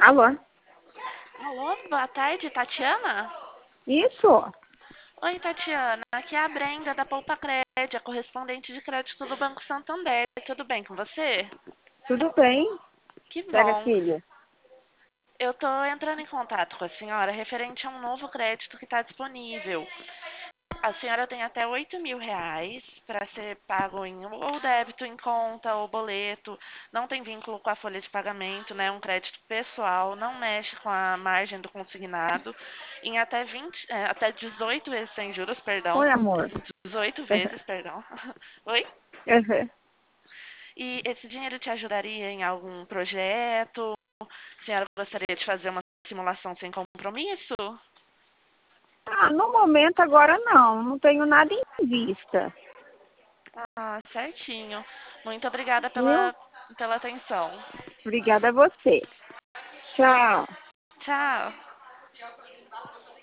Alô? Alô, boa tarde, Tatiana? Isso? Oi, Tatiana. Aqui é a Brenda da Poupa Crédito, a correspondente de crédito do Banco Santander. Tudo bem com você? Tudo bem? Que Pega, bom. filha. Eu estou entrando em contato com a senhora referente a um novo crédito que está disponível. A senhora tem até R$ 8.000 para ser pago em ou débito em conta ou boleto. Não tem vínculo com a folha de pagamento, né? Um crédito pessoal, não mexe com a margem do consignado. Em até 20, até 18 vezes sem juros, perdão. Oi, amor. 18 vezes, perdão. Oi? Uhum. E esse dinheiro te ajudaria em algum projeto? A senhora gostaria de fazer uma simulação sem compromisso? Ah, no momento agora não tenho nada em vista, Ah, certinho. Muito obrigada viu? pela atenção. Obrigada a você. Tchau. Tchau.